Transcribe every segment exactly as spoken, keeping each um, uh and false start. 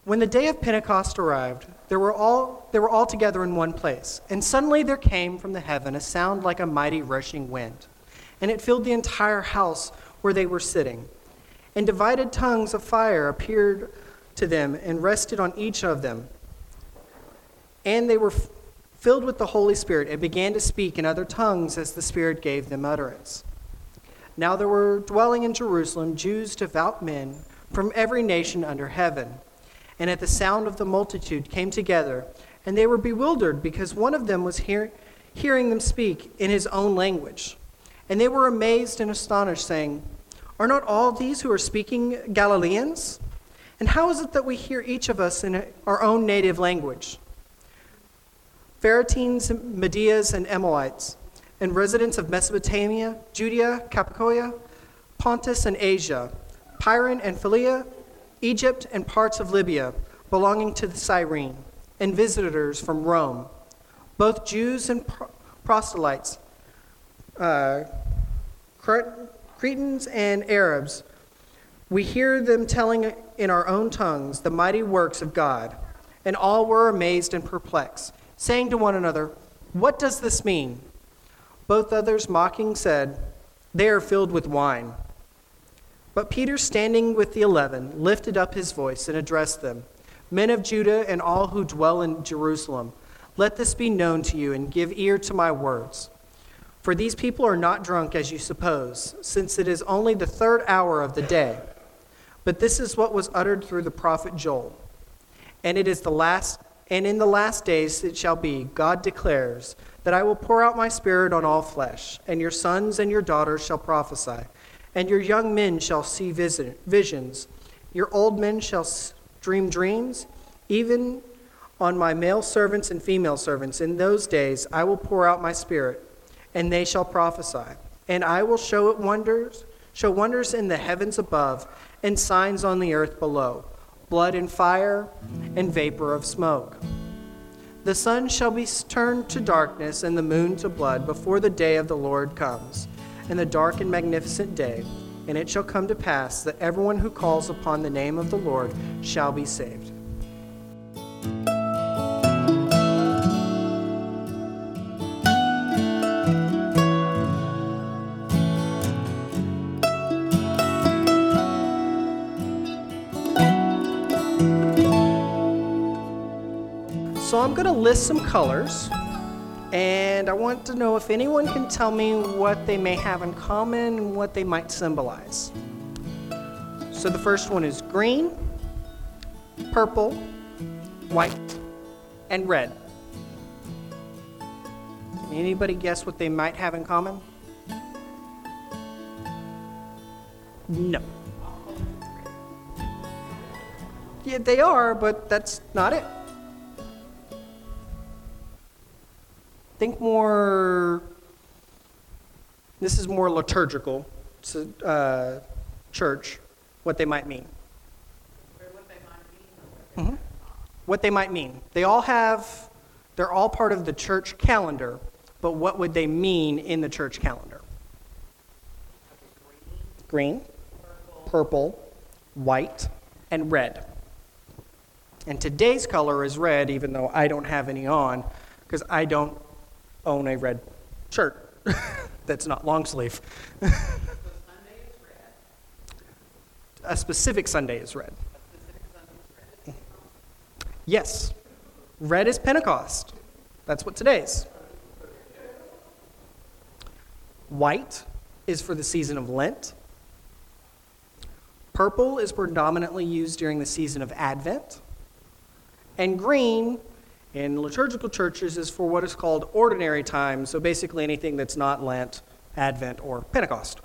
When the day of Pentecost arrived, there were all they were all together in one place, and suddenly there came from the heaven a sound like a mighty rushing wind, and it filled the entire house where they were sitting. And divided tongues of fire appeared to them and rested on each of them. And they were f- filled with the Holy Spirit and began to speak in other tongues as the Spirit gave them utterance. Now there were dwelling in Jerusalem Jews, devout men from every nation under heaven. And at the sound of the multitude came together, and they were bewildered because one of them was hear- hearing them speak in his own language. And they were amazed and astonished, saying, "Are not all these who are speaking Galileans? And how is it that we hear each of us in our own native language?" Pharisees, Medes, and Emolites, and residents of Mesopotamia, Judea, Cappadocia, Pontus and Asia, Pyrene and Phrygia, Egypt and parts of Libya belonging to the Cyrene, and visitors from Rome, both Jews and proselytes, uh, Cretans and Arabs. We hear them telling in our own tongues the mighty works of God. And all were amazed and perplexed, saying to one another, "What does this mean?" Both others mocking said, "They are filled with wine." But Peter, standing with the eleven, lifted up his voice and addressed them, "Men of Judah and all who dwell in Jerusalem, let this be known to you and give ear to my words. For these people are not drunk as you suppose, since it is only the third hour of the day. But this is what was uttered through the prophet Joel. And it is the last, and in the last days it shall be, God declares, that I will pour out my spirit on all flesh, and your sons and your daughters shall prophesy, and your young men shall see visions. Your old men shall dream dreams, even on my male servants and female servants. In those days I will pour out my spirit, and they shall prophesy. And I will show it wonders, show wonders in the heavens above, and signs on the earth below, blood and fire, and vapor of smoke. The sun shall be turned to darkness, and the moon to blood, before the day of the Lord comes, and the dark and magnificent day. And it shall come to pass that everyone who calls upon the name of the Lord shall be saved." So I'm going to list some colors, and I want to know if anyone can tell me what they may have in common and what they might symbolize. So the first one is green, purple, white, and red. Can anybody guess what they might have in common? No. Yeah, they are, but that's not it. Think more, this is more liturgical, so, uh, church, what they might mean. What they might mean. Mm-hmm. What they might mean. They all have, they're all part of the church calendar, but what would they mean in the church calendar? Green, purple, purple white, and red. And today's color is red, even though I don't have any on, because I don't own a red shirt that's not long sleeve. So Sunday is red. A specific Sunday is red. A specific Sunday is red. Yes. Red is Pentecost. That's what today's. White is for the season of Lent. Purple is predominantly used during the season of Advent. And green in liturgical churches is for what is called ordinary time, so basically anything that's not Lent, Advent, or Pentecost.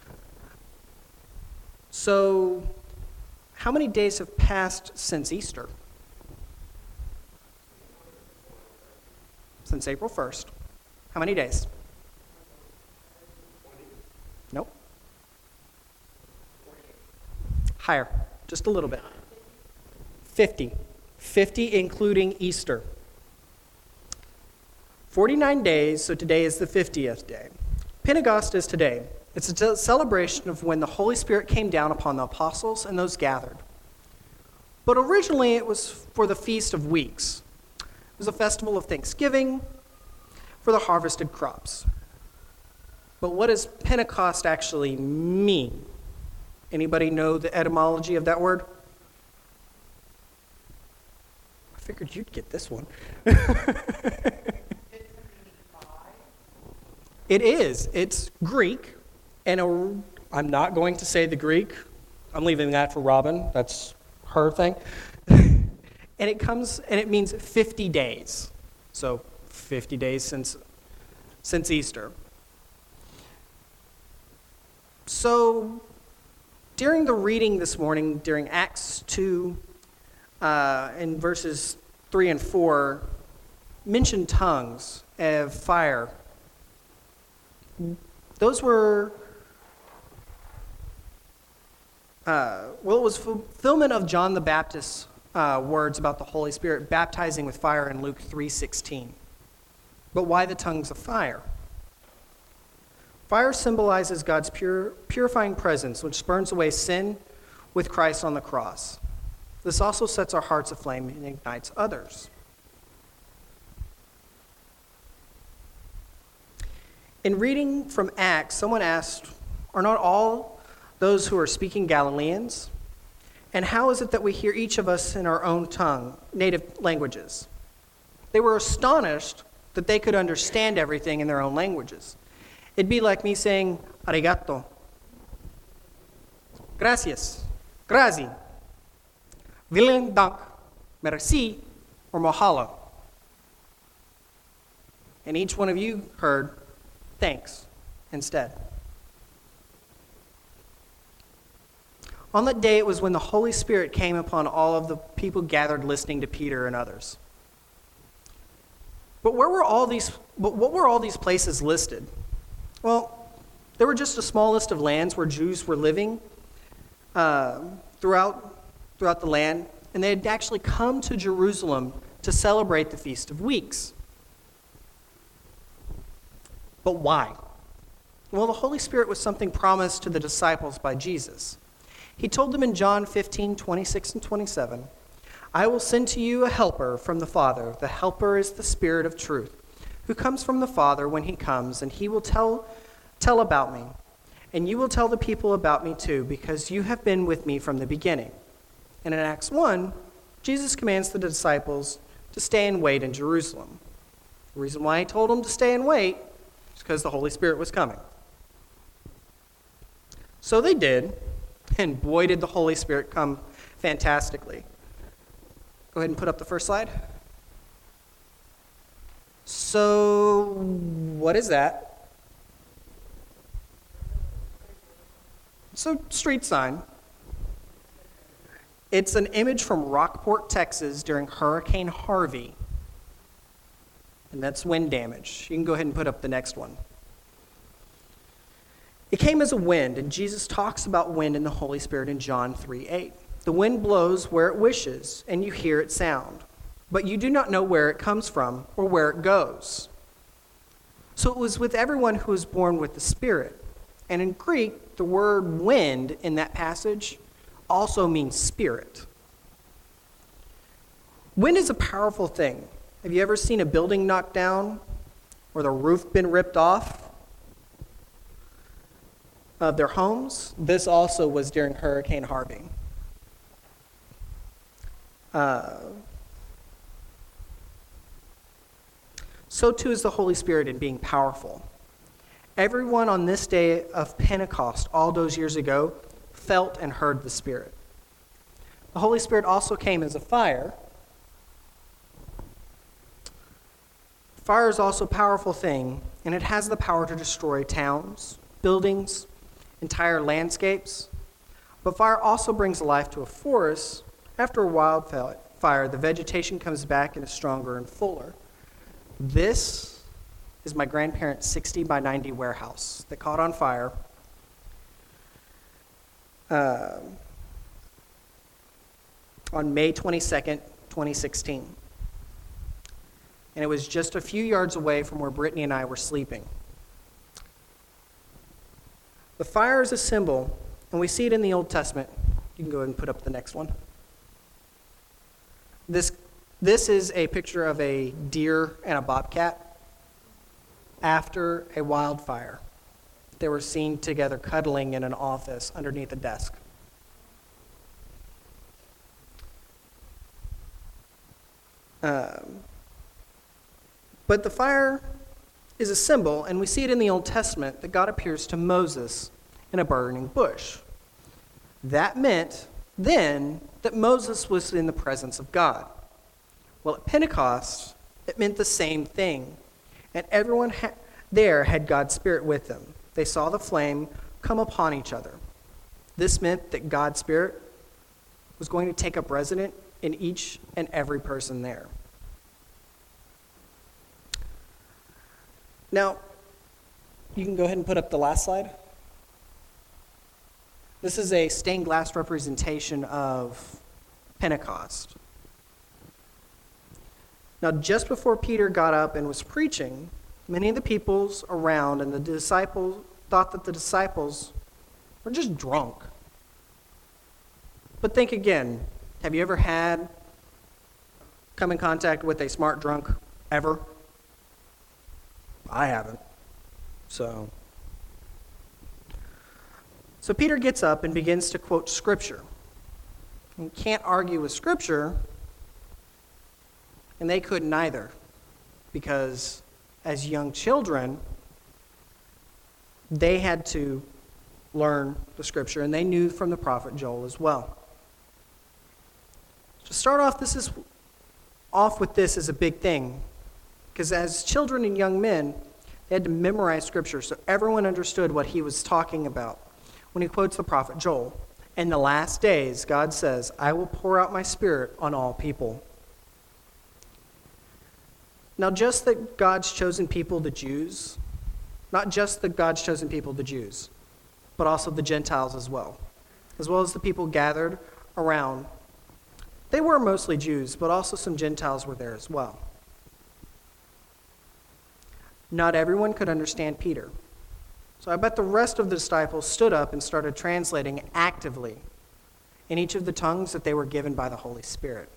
So, how many days have passed since Easter? Since April first. How many days? Nope. Higher, just a little bit. fifty. fifty including Easter. forty-nine days, so today is the fiftieth day. Pentecost is today. It's a celebration of when the Holy Spirit came down upon the apostles and those gathered. But originally it was for the Feast of Weeks. It was a festival of Thanksgiving for the harvested crops. But what does Pentecost actually mean? Anybody know the etymology of that word? I figured you'd get this one. It is. It's Greek, and a, I'm not going to say the Greek. I'm leaving that for Robin. That's her thing. And it comes, and it means fifty days. So fifty days since, since Easter. So during the reading this morning, during Acts two, uh, in verses three and four, mentioned tongues of fire. Those were, uh, well, it was fulfillment of John the Baptist's uh, words about the Holy Spirit baptizing with fire in Luke three sixteen. But why the tongues of fire? Fire symbolizes God's pure, purifying presence, which burns away sin with Christ on the cross. This also sets our hearts aflame and ignites others. In reading from Acts, someone asked, are not all those who are speaking Galileans? And how is it that we hear each of us in our own tongue, native languages? They were astonished that they could understand everything in their own languages. It'd be like me saying, arigato, gracias, grazie, vielen dank, merci, or mahalo. And each one of you heard, thanks, instead. On that day, it was when the Holy Spirit came upon all of the people gathered listening to Peter and others. But where were all these, but what were all these places listed? Well, there were just a small list of lands where Jews were living uh, throughout, throughout the land, and they had actually come to Jerusalem to celebrate the Feast of Weeks. But why? Well, the Holy Spirit was something promised to the disciples by Jesus. He told them in John fifteen, twenty-six and twenty-seven, I will send to you a helper from the Father. The helper is the Spirit of truth, who comes from the Father when he comes, and he will tell, tell about me. And you will tell the people about me too, because you have been with me from the beginning. And in Acts one, Jesus commands the disciples to stay and wait in Jerusalem. The reason why he told them to stay and wait is because the Holy Spirit was coming. So they did, and boy did the Holy Spirit come fantastically. Go ahead and put up the first slide. So, what is that? So, street sign. It's an image from Rockport, Texas during Hurricane Harvey. And that's wind damage. You can go ahead and put up the next one. It came as a wind, and Jesus talks about wind and the Holy Spirit in John three eight. The wind blows where it wishes, and you hear its sound, but you do not know where it comes from or where it goes. So it was with everyone who was born with the Spirit. And in Greek, the word wind in that passage also means spirit. Wind is a powerful thing. Have you ever seen a building knocked down or the roof been ripped off of their homes? This also was during Hurricane Harvey. Uh, so too is the Holy Spirit in being powerful. Everyone on this day of Pentecost, all those years ago, felt and heard the Spirit. The Holy Spirit also came as a fire. Fire is also a powerful thing, and it has the power to destroy towns, buildings, entire landscapes. But fire also brings life to a forest. After a wildfire, the vegetation comes back and is stronger and fuller. This is my grandparents' sixty by ninety warehouse that caught on fire. Uh, on May twenty-second, twenty sixteen. And it was just a few yards away from where Brittany and I were sleeping. The fire is a symbol, and we see it in the Old Testament. You can go ahead and put up the next one. This, this is a picture of a deer and a bobcat after a wildfire. They were seen together cuddling in an office underneath a desk. Um, but the fire is a symbol, and we see it in the Old Testament, that God appears to Moses in a burning bush. That meant then that Moses was in the presence of God. Well, at Pentecost, it meant the same thing, and everyone ha- there had God's Spirit with them. They saw the flame come upon each other. This meant that God's Spirit was going to take up residence in each and every person there. Now, you can go ahead and put up the last slide. This is a stained glass representation of Pentecost. Now, just before Peter got up and was preaching, many of the peoples around and the disciples thought that the disciples were just drunk. But think again, have you ever had come in contact with a smart drunk ever? I haven't. So, so Peter gets up and begins to quote Scripture. You can't argue with Scripture, and they couldn't either, because as young children, they had to learn the Scripture, and they knew from the prophet Joel as well. To start off, this is off with this is a big thing, because as children and young men, they had to memorize Scripture so everyone understood what he was talking about when he quotes the prophet Joel. In the last days, God says, I will pour out my Spirit on all people. Now, just that God's chosen people, the Jews, not just the God's chosen people, the Jews, but also the Gentiles as well, as well as the people gathered around. They were mostly Jews, but also some Gentiles were there as well. Not everyone could understand Peter. So I bet the rest of the disciples stood up and started translating actively in each of the tongues that they were given by the Holy Spirit.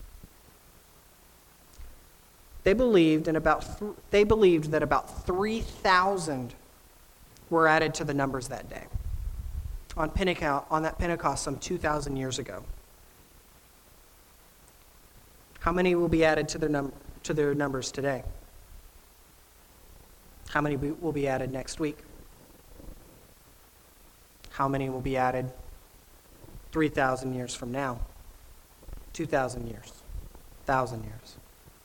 They believed, in about th- they believed that about three thousand were added to the numbers that day, on Pentecost, on that Pentecost some two thousand years ago. How many will be added to their, num- to their numbers today? How many be- will be added next week? How many will be added three thousand years from now? two thousand years? one thousand years?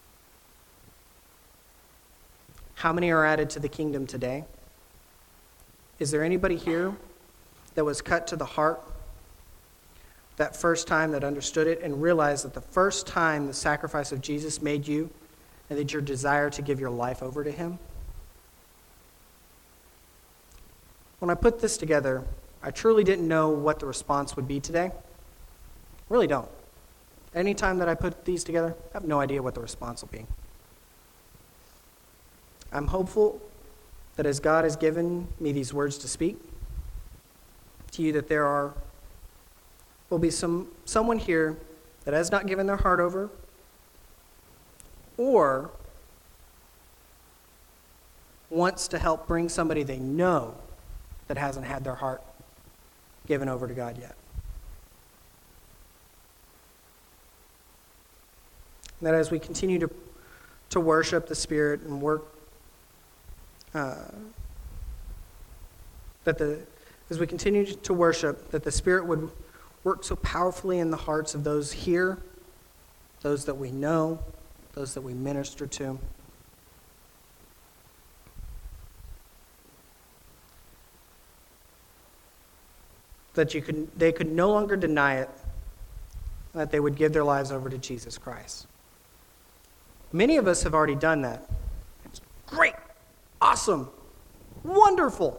How many are added to the kingdom today? Is there anybody here that was cut to the heart that first time, that understood it and realized that the first time the sacrifice of Jesus made you and that your desire to give your life over to him? When I put this together, I truly didn't know what the response would be today. Really don't. Anytime that I put these together, I have no idea what the response will be. I'm hopeful that as God has given me these words to speak to you, that there are will be some someone here that has not given their heart over, or wants to help bring somebody they know that hasn't had their heart given over to God yet. And that as we continue to to worship the Spirit and work Uh, that the as we continue to worship, that the Spirit would work so powerfully in the hearts of those here, those that we know, those that we minister to. That you could, they could no longer deny it, that they would give their lives over to Jesus Christ. Many of us have already done that. It's great. Awesome. Wonderful.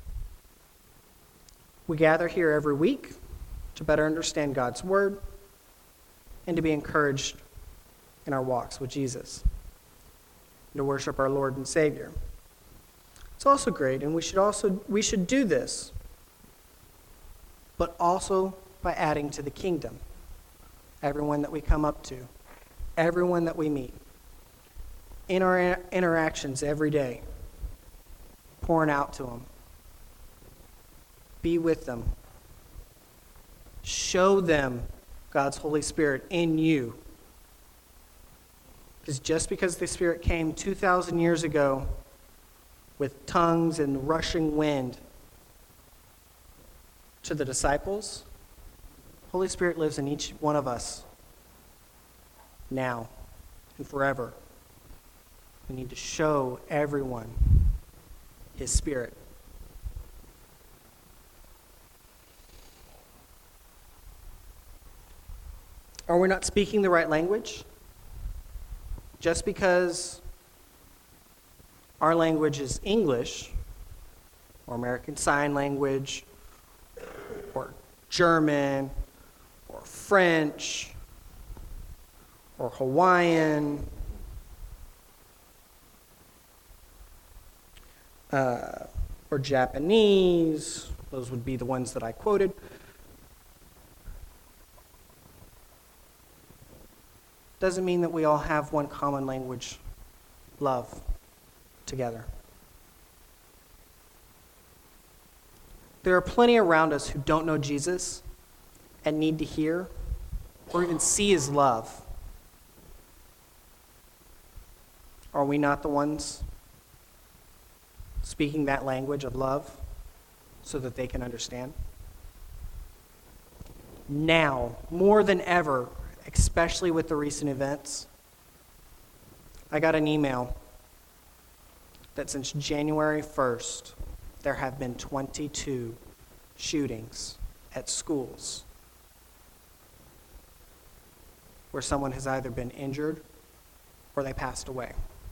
We gather here every week to better understand God's Word and to be encouraged in our walks with Jesus and to worship our Lord and Savior. It's also great, and we should also we should do this, but also by adding to the kingdom everyone that we come up to everyone that we meet, in our inter- interactions every day, pouring out to them. Be with them. Show them God's Holy Spirit in you. Because just because the Spirit came two thousand years ago with tongues and rushing wind to the disciples, Holy Spirit lives in each one of us now and forever. We need to show everyone His Spirit. Are we not speaking the right language? Just because our language is English, or American Sign Language, or German, or French, or Hawaiian, uh, or Japanese, those would be the ones that I quoted. Doesn't mean that we all have one common language, love, together. There are plenty around us who don't know Jesus and need to hear or even see His love. Are we not the ones speaking that language of love so that they can understand? Now, more than ever, especially with the recent events, I got an email that since January first, there have been twenty-two shootings at schools where someone has either been injured or they passed away.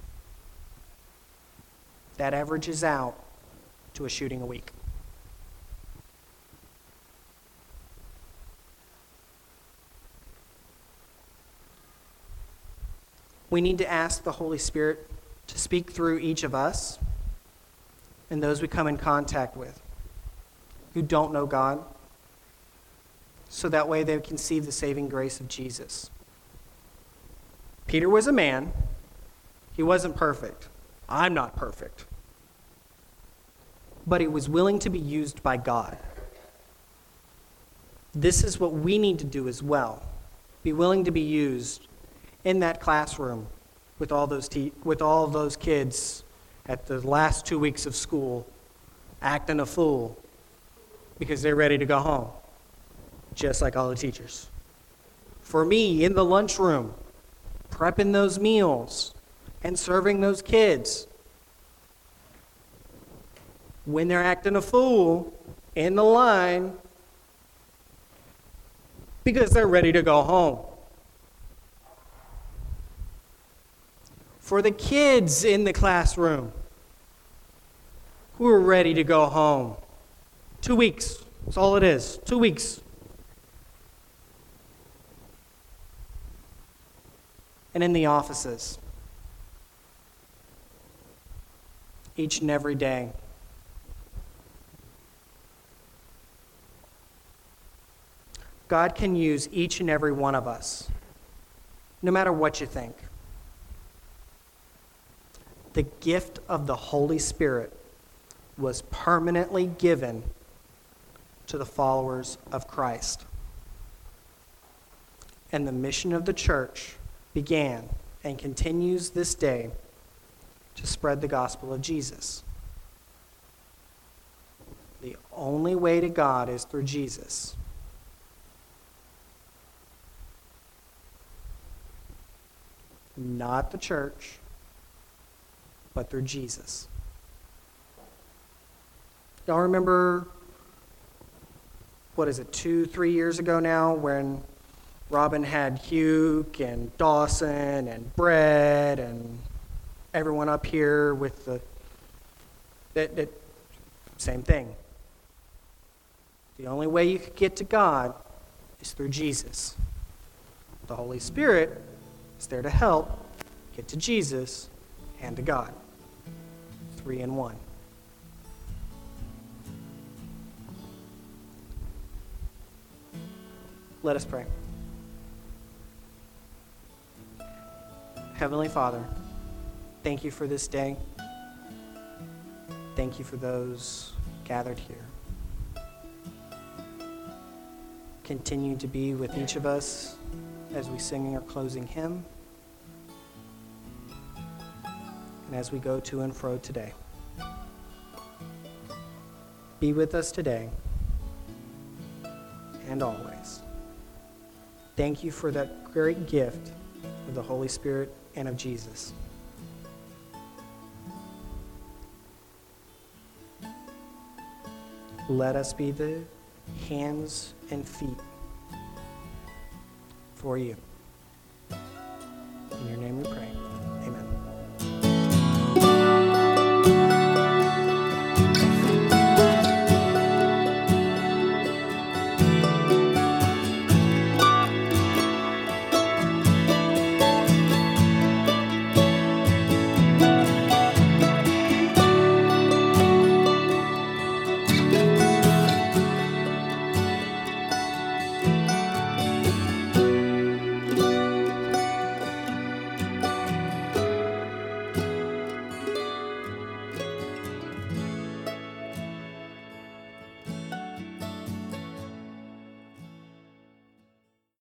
That averages out to a shooting a week. We need to ask the Holy Spirit to speak through each of us and those we come in contact with who don't know God, so that way they can see the saving grace of Jesus. Peter was a man. He wasn't perfect. I'm not perfect. But he was willing to be used by God. This is what we need to do as well. Be willing to be used in that classroom with all those te- with all those kids at the last two weeks of school acting a fool because they're ready to go home, just like all the teachers. For me, in the lunchroom, prepping those meals and serving those kids, when they're acting a fool in the line because they're ready to go home. For the kids in the classroom who are ready to go home. Two weeks, that's all it is, two weeks. And in the offices, each and every day. God can use each and every one of us, no matter what you think. The gift of the Holy Spirit was permanently given to the followers of Christ. And the mission of the church began and continues this day to spread the gospel of Jesus. The only way to God is through Jesus. Not the church, but through Jesus. Y'all remember, what is it, two, three years ago now, when Robin had Hugh and Dawson and Brett and everyone up here with the, that, that same thing. The only way you could get to God is through Jesus. The Holy Spirit is there to help get to Jesus and to God. Three in one. Let us pray. Heavenly Father, thank you for this day. Thank you for those gathered here. Continue to be with each of us as we sing our closing hymn and as we go to and fro today. Be with us today and always. Thank you for that great gift of the Holy Spirit and of Jesus. Let us be the hands and feet for you. In your name we pray.